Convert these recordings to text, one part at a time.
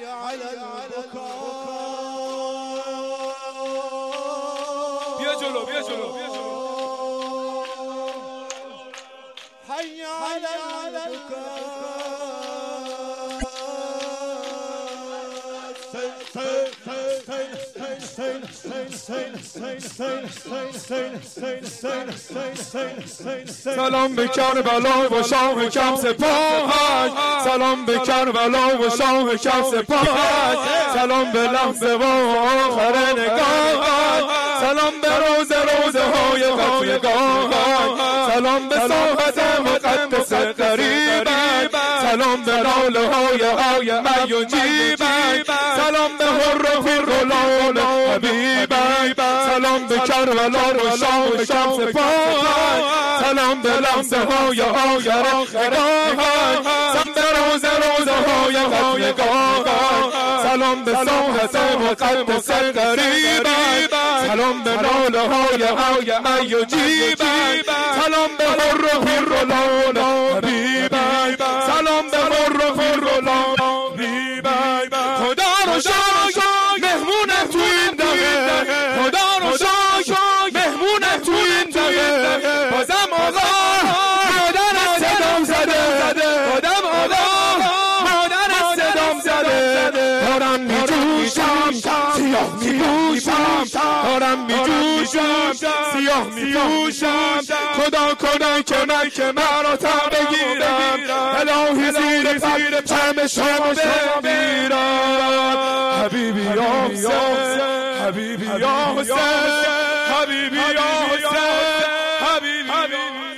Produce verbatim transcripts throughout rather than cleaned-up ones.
على البكاء بیا جلو بیا جلو بیا جلو حي على البكاء سلام به کربلا و شاه کم سپاهش، سلام به کربلا و شاه کم سپاهش، سلام به لحظه و آخر نگاهش، سلام به روز روزه های قتلگاهش، سلام به ساحت مقدس قریبش، سلام به لاله های های می و جیبش، سلام به هر و فر و لال حبیبش، سلام به کربلا و شاه کم سپاهش، سلام به لحظه های آخر نگاهش، سلام به روز روزه های قتلگاهش، سلام به ساحت مقدس قریبش، سلام به لاله های های می و جیبش، سلام به هر و فر و لال حبیبش، سلام به هر و فر و لال حبیبش. خدا رو شکر مهمونه تو این دقیقه، خدا رو شکر مهمونه تو این دقیقه، بازم آقا مادر از صدام زده، بازم آقا مادر از صدام زده، دارم میجوشم سیاه میپوشم، دارم میجوشم سیاه میپوشم، خدا کنه که من که من را تا بگیرم، الهی زیر زیر چم شما بمیرم. حبیبی یا حسین، حبیبی یا حسین، حبیبی یا حسین، حبیبی یا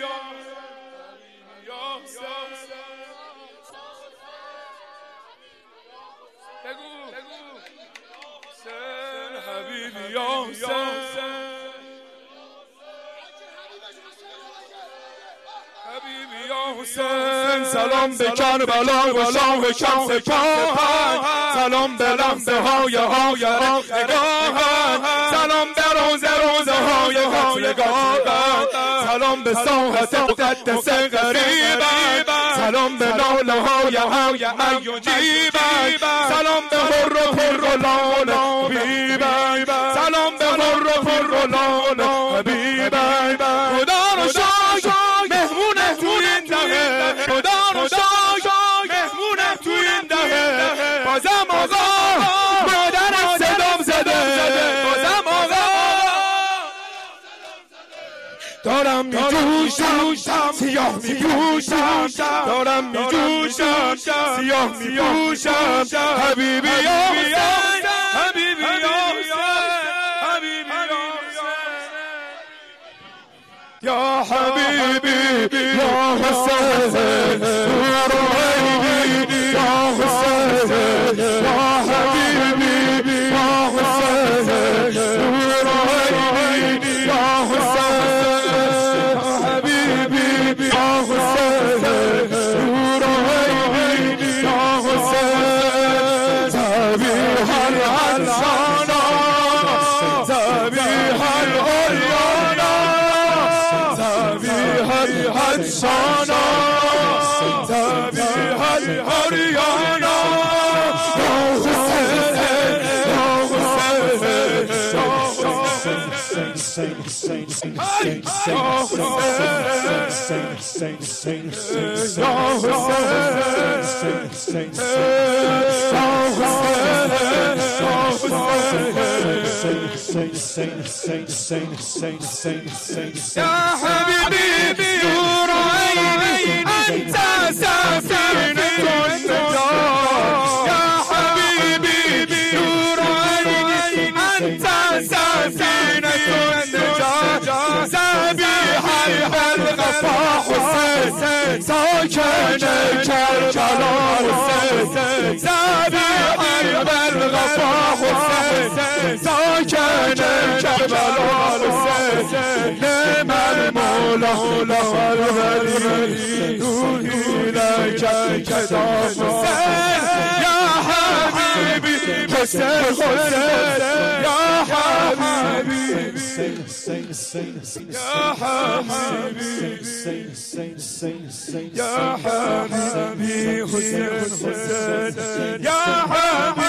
بگو حسین، حبیبی یا حسین، حبیبی یا حسین. سلام به کربلا و شاه کم سپاهش، سلام به لحظه های های نگاهش، سلام به روز روزه های قتلگاهش، سلام به ساحت مقدس قریبش، سلام به لاله های های می و جیبش، سلام به هر و فر و لال حبیبش، سلام به هر و فر و لال حبیبش. خدا رو شکر مهمونه تو این دهه، خدا رو شکر مهمونه تو این دهه، بازم آقا مادر از صدام زده، بازم آقا دارم میجوشم سیاه میپوشم، دارم میجوشم سیاه میپوشم. حبیبی یا حسین، حبیبی یا حسین، حبیبی یا حبیبی یا حسین، یا حسین، یا حبیبی یا حسین، یا حسین، حبیبی یا حسین، یا حسین. ذبیح الانسانا، ذبیح العریانا، ذبیح الانسانا، ذبیح العریانا، یا حسین، یا حسین، یا حبیبی نور عینی انت سفینه النجات، یا حبیبی نور عینی انت سفینه النجات، ذبیح الغفا حسین، ساکن کربلا حسین، ذبیح الغفا حسین، ساکن کربلا حسین. نعم المولا والولی روحی لک کتاب حسین، یا حبیبی حسین حسین، یا حبیبی یا حبیبی یا حبیبی حسین حسین، یا حبیبی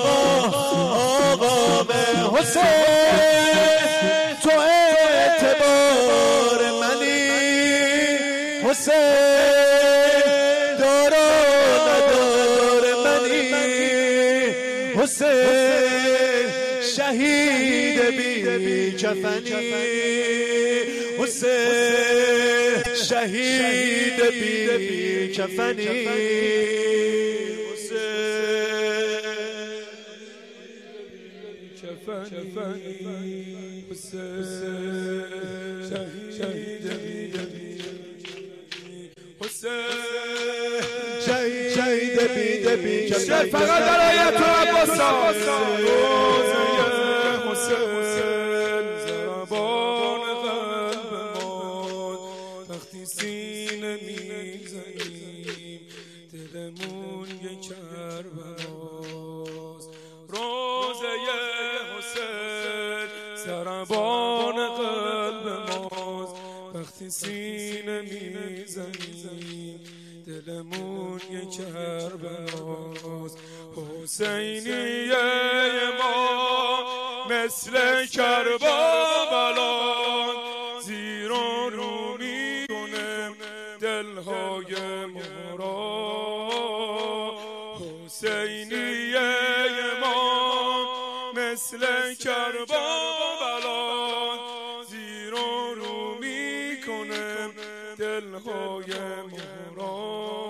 حسین دار ندار منی حسین شهید بی کفنی حسین شهید بی کفنی شهید بی بی کفنی فقط برای تو عباسا روزه حسین زبان قلب ما وقتی سینه میزنیم دلمون یه کربلاست روزه حسین زبان قلب ماست وقتی سینه میزنیم دلمون یه کربلاست حسینیه ما مثل کربلان زیر و رو میکنه دلهای ما را حسینیه ما مثل کربلان زیر و رو میکنه دلهای ما را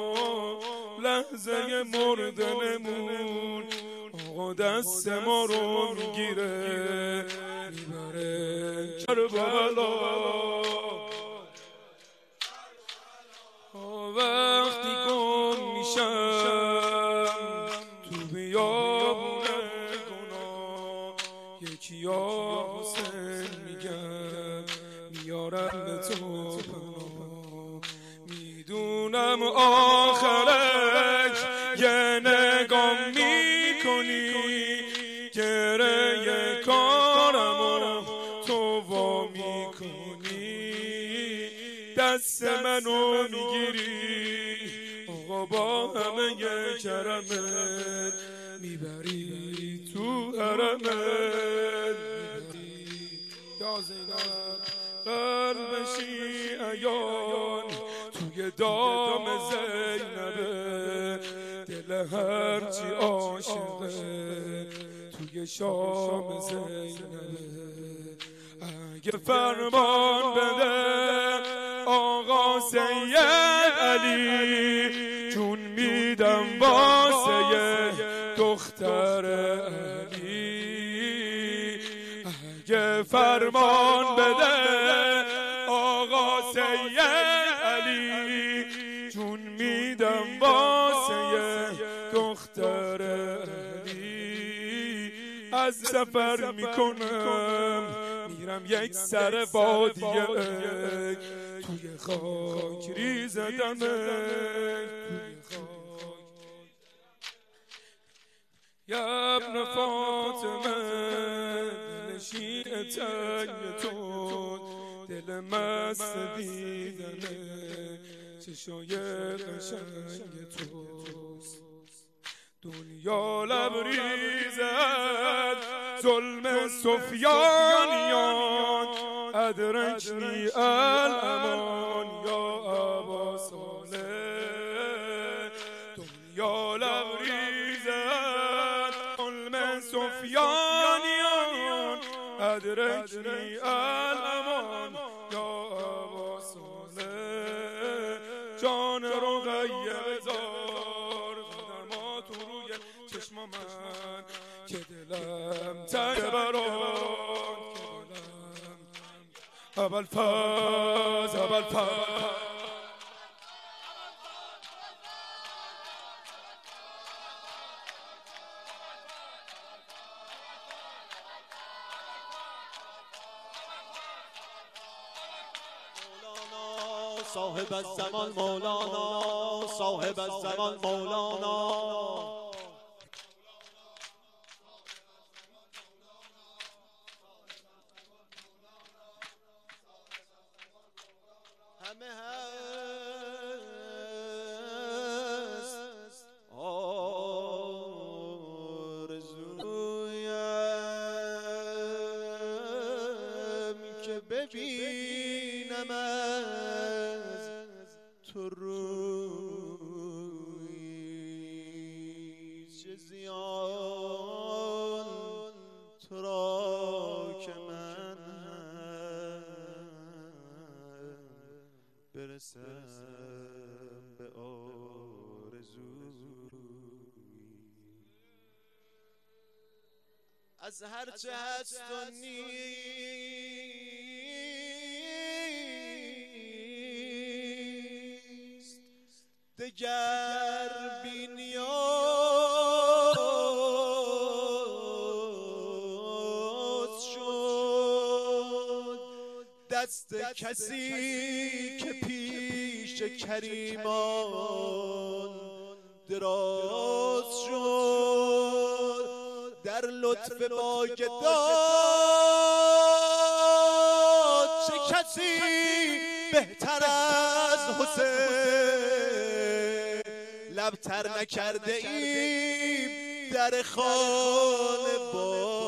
لحظه مردنمون آقا دست ما رو میگیره میبره کربلا وقتی گم میشم تو بیابون گناه یکی یا حسین میگم میارم به تو پناه میدونم آخرش یه نگام میکنی گره کارمو تو وا میکنی دست منو میگیری آقا با همه یه کرمت میبری تو حرمت یا زینب قلب شیعیان توی دام زینبه دل هرچی عاشقه توی شام زینبه اگه فرمان بده آقا سید علی جون میدم واسه دختر علی اگه فرمان بده آقا سید علی جون میدم واسه دختر علی از سفر میکنم میرم یک سر بادیه توی خاک ریزدم یا ابن فاطمه دل شیعه تنگ تو دل مست دیدنه چشای قشنگ توست دنیا لبریزد ظلم سفیانیان ادرجنی الامان یا ابا صالح دنیا لبریزد ظلم سفیانیان ادرجنی الامان یا ابا صالح جان رقیه زار قدمات روی چشم من که دلم تنگ برات اول فاز اول فاز صاحب الزمان مولانا صاحب الزمان مولانا همه هست آرزویم که ببینم از تو روی چه زیان تو را که من برسم به آرزوی از هرچه هست و نیست دگر بی نیاز شد دست کسی که پیش کریمان دراز شد در لطف باگداد چه کسی بهتر از حسین لبتر نکرده ایم در خانه با